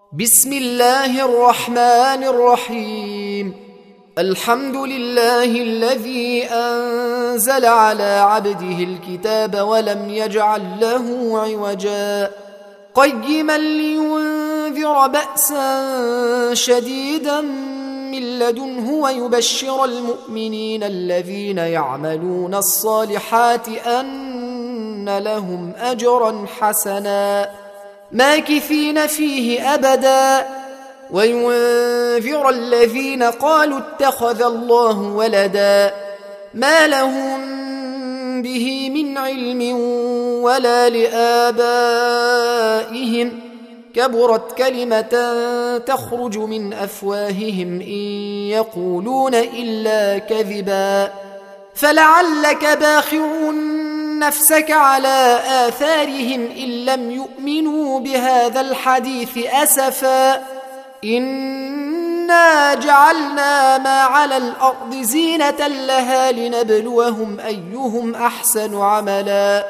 بسم الله الرحمن الرحيم. الحمد لله الذي أنزل على عبده الكتاب ولم يجعل له عوجا قيما لينذر بأسا شديدا من لدنه ويبشر المؤمنين الذين يعملون الصالحات أن لهم أجرا حسنا ماكثين فيه أبدا وينذر الذين قالوا اتخذ الله ولدا ما لهم به من علم ولا لآبائهم كبرت كلمة تخرج من أفواههم إن يقولون إلا كذبا فلعلك باخع نفسك على آثارهم إن لم يؤمنوا بهذا الحديث أسفا إنا جعلنا ما على الأرض زينة لها لنبلوهم أيهم أحسن عملا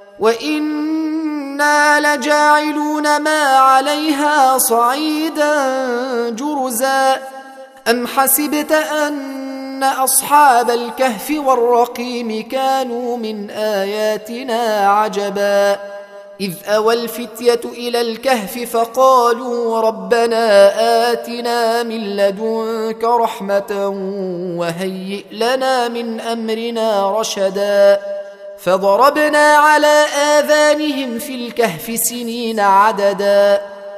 وإنا لجاعلون ما عليها صعيدا جرزا أم حسبت أن أصحاب الكهف والرقيم كانوا من آياتنا عجبا إذ أوى الفتية إلى الكهف فقالوا ربنا آتنا من لدنك رحمة وهيئ لنا من أمرنا رشدا فضربنا على آذانهم في الكهف سنين عددا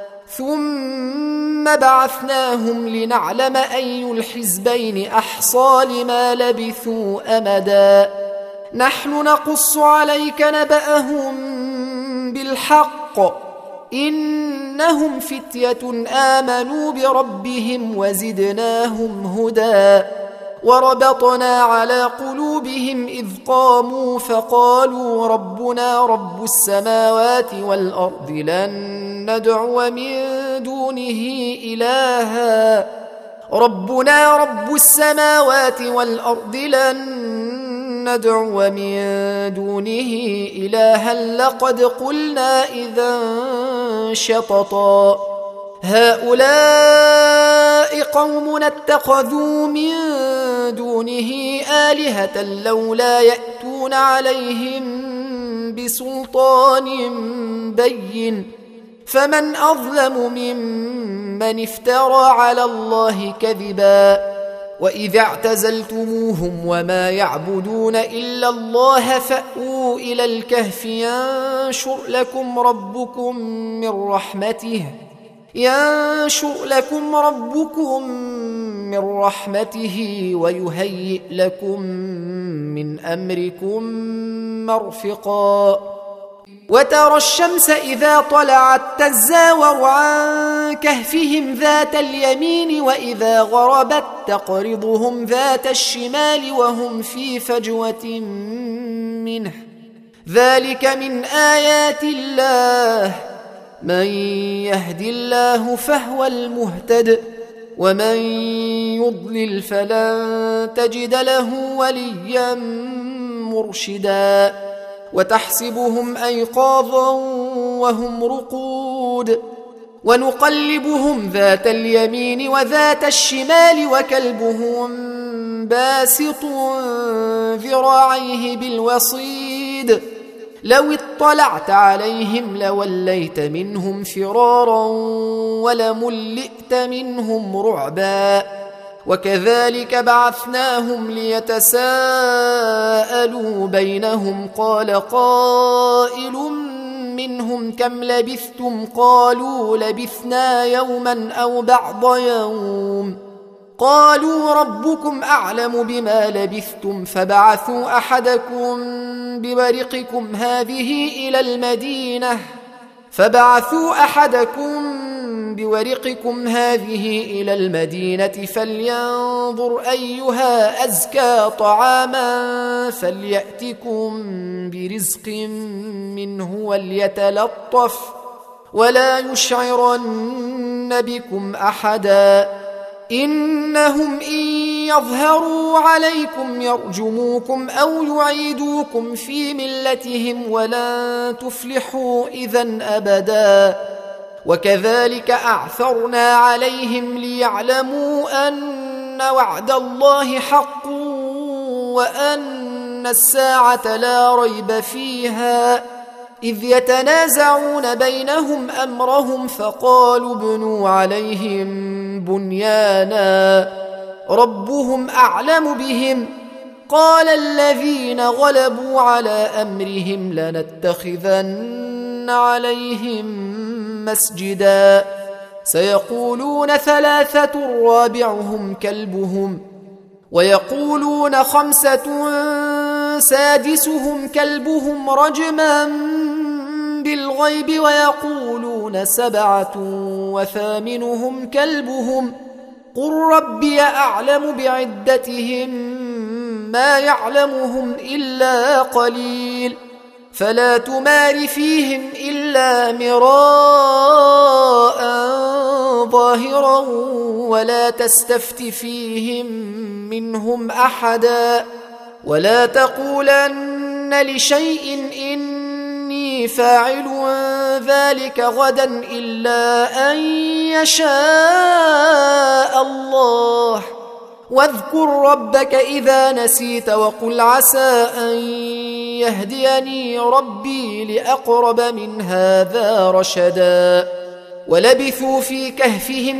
ثم بعثناهم لنعلم أي الحزبين أحصى لما لبثوا أمدا نحن نقص عليك نبأهم بالحق إنهم فتية آمنوا بربهم وزدناهم هدى وربطنا على قلوبهم إذ قاموا فقالوا ربنا رب السماوات والأرض لن ندعو من دونه إلها ربنا رب السماوات والأرض لن ندعو من دونه إلها لقد قلنا إذا شططا هؤلاء قوم اتخذوا من دونه آلهة لولا يأتون عليهم بسلطان بين فمن أظلم ممن افترى على الله كذبا وإذا اعتزلتموهم وما يعبدون إلا الله فأووا إلى الكهف ينشر لكم ربكم من رحمته ويهيئ لكم من أمركم مرفقا وترى الشمس إذا طلعت تزاور عن كهفهم ذات اليمين وإذا غربت تقرضهم ذات الشمال وهم في فجوة منه ذلك من آيات الله من يهد الله فهو المهتد ومن يضلل فلن تجد له وليا مرشدا وتحسبهم أيقاظا وهم رقود ونقلبهم ذات اليمين وذات الشمال وكلبهم باسط ذراعيه بالوصيد لو اطلعت عليهم لوليت منهم فرارا ولملئت منهم رعبا وكذلك بعثناهم ليتساءلوا بينهم قال قائل منهم كم لبثتم قالوا لبثنا يوما أو بعض يوم قالوا ربكم أعلم بما لبثتم فبعثوا أحدكم بورقكم هذه إلى المدينة فلينظر أيها أزكى طعاما فليأتكم برزق منه وليتلطف ولا يشعرن بكم أحدا إنهم إن يظهروا عليكم يرجموكم أو يعيدوكم في ملتهم ولن تفلحوا إذن أبدا وكذلك أعثرنا عليهم ليعلموا أن وعد الله حق وأن الساعة لا ريب فيها إذ يتنازعون بينهم أمرهم فقالوا ابنوا عليهم بنيانا ربهم أعلم بهم قال الذين غلبوا على أمرهم لنتخذن عليهم مسجدا سيقولون 3 رابعهم كلبهم ويقولون 5 سادسهم كلبهم رجما بالغيب ويقولون 7 وثامنهم كلبهم قل ربي أعلم بعدتهم ما يعلمهم إلا قليل فلا تمار فيهم إلا مراء ظاهرا ولا تستفت فيهم منهم أحدا ولا تقولن لشيء إني فاعل ذلك غدا إلا أن يشاء الله واذكر ربك إذا نسيت وقل عسى أن يهديني ربي لأقرب من هذا رشدا ولبثوا في كهفهم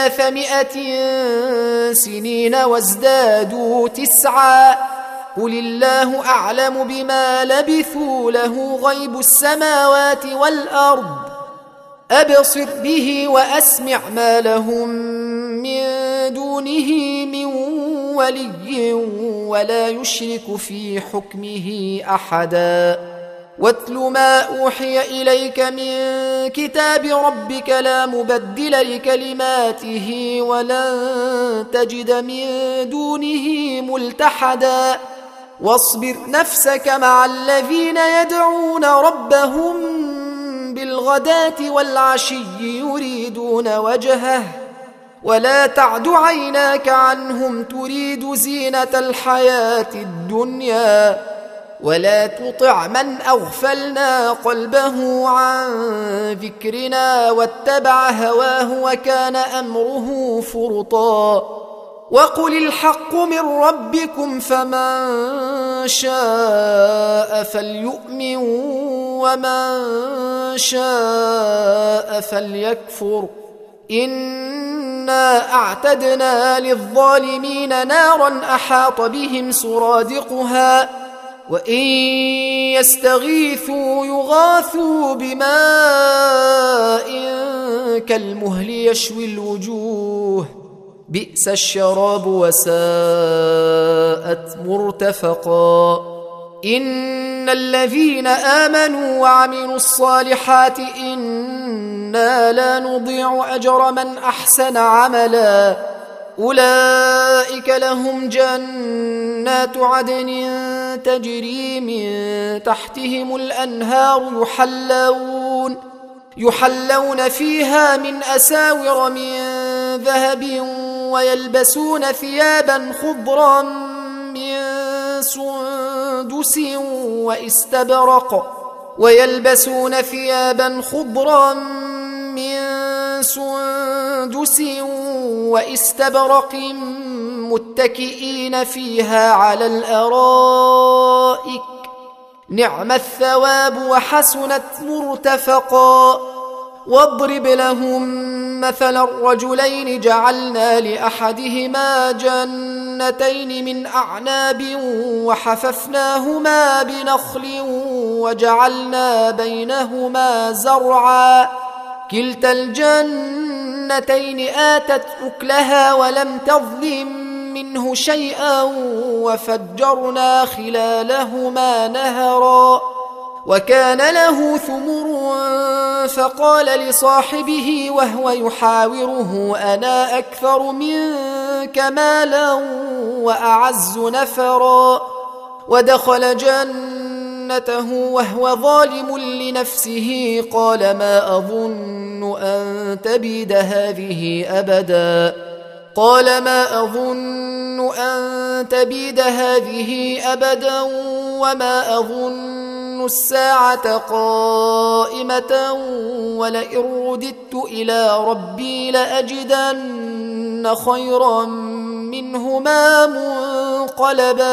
300 سنين وازدادوا 9 قل الله أعلم بما لبثوا له غيب السماوات والأرض أبصر به وأسمع ما لهم من دونه من ولي ولا يشرك في حكمه أحدا واتل ما أوحي إليك من كتاب ربك لا مبدل لكلماته ولن تجد من دونه ملتحدا واصبر نفسك مع الذين يدعون ربهم بالغداة والعشي يريدون وجهه ولا تعد عيناك عنهم تريد زينة الحياة الدنيا ولا تطع من أغفلنا قلبه عن ذكرنا واتبع هواه وكان أمره فرطا وقل الحق من ربكم فمن شاء فليؤمن ومن شاء فليكفر إنا أعتدنا للظالمين نارا أحاط بهم سرادقها وإن يستغيثوا يغاثوا بماء كالمهل يشوي الوجوه بئس الشراب وساءت مرتفقا إن الذين آمنوا وعملوا الصالحات إنا لا نضيع أجر من أحسن عملا أولئك لهم جنات عدن تجري من تحتهم الأنهار يحلون فيها من أساور من ذهب ويلبسون ثيابا خضرا من سندس واستبرق متكئين فيها على الأرائك نعم الثواب وحسنت مرتفقا واضرب لهم مثلا الرجلين جعلنا لأحدهما جنتين من أعناب وحففناهما بنخل وجعلنا بينهما زرعا كلتا الجنتين آتت أكلها ولم تظلم منه شيئا وفجرنا خلالهما نهرا وكان له ثمر فقال لصاحبه وهو يحاوره أنا أكثر منك مالا وأعز نفرا ودخل جنته وهو ظالم لنفسه قال ما أظن أن تبيد هذه أبدا وما أظن الساعة قائمة ولئن رددت إلى ربي لأجدن خيرا منهما منقلبا